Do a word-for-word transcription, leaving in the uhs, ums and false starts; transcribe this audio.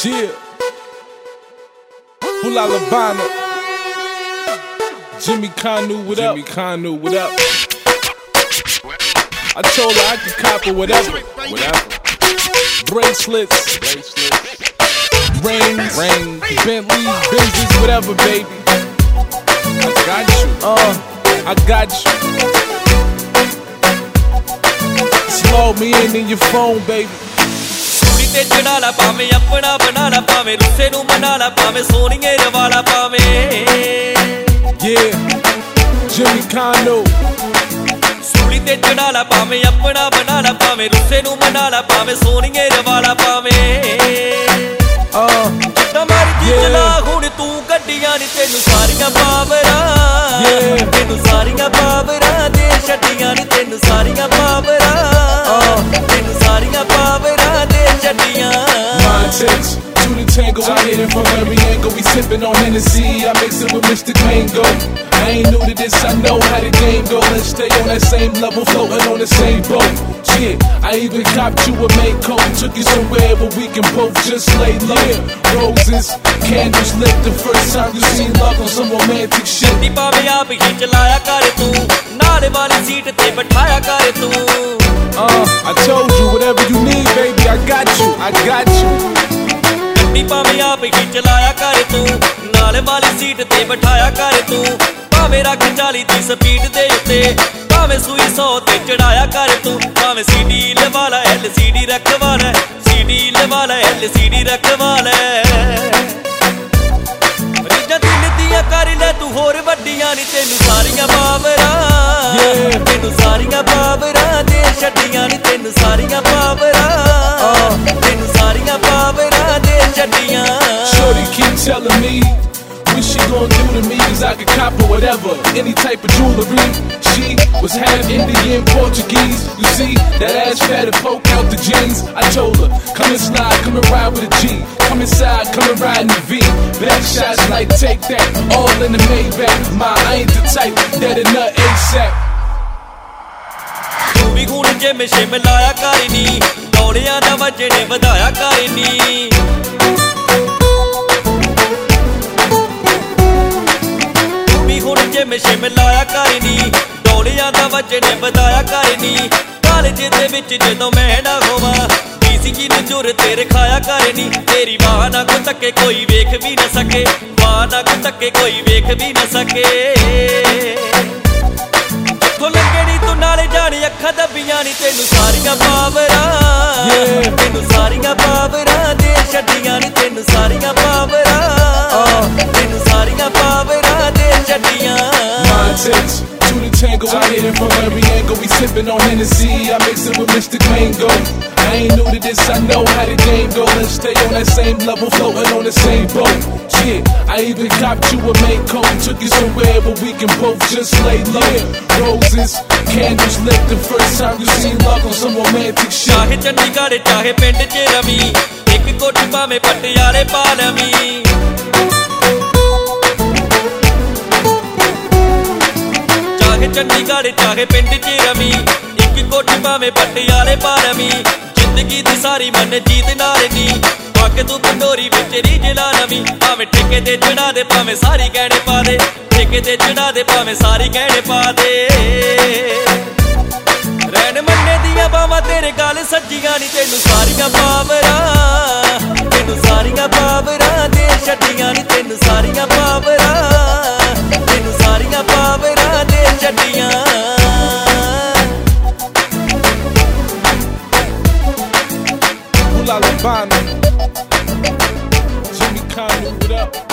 Yeah. Hula Labana. Jimmy Kanu, what up? Jimmy Kanu, what up? I told her I could cop her whatever. Whatever. Bracelets. Bracelets. Rings. Rings. Bentleys, Benzes, whatever, baby. I got you. Uh, I got you. Slow me in in your phone, baby. ते चढ़ाला पावे अपना बनाला पावे रुस्से नू मनाला पावे सोनिए रवाला पावे Yeah, Jimmy Kanu. सूली ते चढ़ाला पावे अपना बनाला पावे रुस्से नू मनाला पावे सोनिए रवाला पावे Uh, तमारी चला हुण तू गड्डियां नी तेनू सारियां पावरा तेनू सारियां पावरा दे छड्डियां नी तेनू सारियां पावरा तेनू सारियां पावरा दे छड्डियां Mind takes to the tango, I hit it from every angle. We sippin' on Hennessy, I mix it with Mister Mango. I ain't new to this, I know how the game go. Let's stay on that same level, floating on the same boat. Shit, I even copped you a main coat, took you somewhere where we can both just lay low. Roses, candles lit the first time you seen love on some romantic shit. नी पावे आप ही चलाया कर तू नाले वाली seat ते बैठाया कर तू Uh, I told you whatever you need, baby, I got you, I got you. नी पावे आप ही चलाया कर तू नाले वाली सीट ते बैठाया कर तू भावे रख चाली दी स्पीड दे उत्ते भावे सूई सौ ते चढ़ाया कर तू भावे सीडी लवाला एलसीडी रखवाला सीडी लवाला एलसीडी रखवाला रीजा दिल दियां कर ले तू होर वड्डियां नी तेनू सारियां पावरा तेनू सारियां पावरा दे छड्डियां नी तेनू सारियां पावरा तेनू सारियां पावरा दे छड्डियां Shorty keep telling me what she gon' do to me, cause I could cop her whatever, any type of jewelry. She was half Indian, Portuguese. You see, that ass fat and poke out the jeans. I told her, come and slide, come and ride with a G. Come inside, come and ride in the V. Back shots like take that, all in the Maybach. My, I ain't the type that a nut ASAP. तू भी हुण gym शिम लाया कर नी दौड़ियां दा वजन वधाया कर नी gym शिम लाया कर नी दौड़ियां दा वजन वधाया कर नी कालेज दे विच जदों मैं ना होवां बीसी जी नूं जुर ते रखाया कर नी तेरी मां ना को तक्के कोई वेख भी ना सके मां ना को तक्के कोई वेख भी ना सके तो लंघे नी तू नाले जानी अखां दब्बियां नी तेनू सारियां पावरा तेनू सारियां पावरा दे छड्डियां नी तेनू सारियां पावरा तेनू सारियां पावरा दे छड्डियां Mind takes to the tango, I hit it from every angle. We sippin' on Hennessy, I mix it with Mister Mango. I ain't new to this, I know how the game go. Let's stay on that same level, floating on the same boat. Shit, I even copped you a main coat, took you somewhere where we can both just lay low. Roses, candles lit the first time you seen love on some romantic shit. चाहे चंडीगढ़ चाहे पिंड च रवी एक कोठी भाਵੇਂ पटियाले पा लवी चाहे चंडीगढ़ चाहे पिंड च रवी एक कोठी भाਵੇਂ पटियाले पा लवी जिंदगी दी सारी मन जीत नाल नी पग तू पंडोरी विच रीझ ला लवी भाਵੇਂ ठेके ते चढ़ा दे भाਵੇਂ सारी गहने पा दे ठेके ते चढ़ा दे भाਵੇਂ सारी गहने पा दे रैन मन्ने दियां बावां तेरे गल सज्जियां नी तेनू सारियां पावरा तेनू सारियां पावरा दे छड्डियां नी तेनू सारियां पावरा तेनू सारियां पावरा दे छड्डियां Hula Labana. Jimmy Kanu, what up?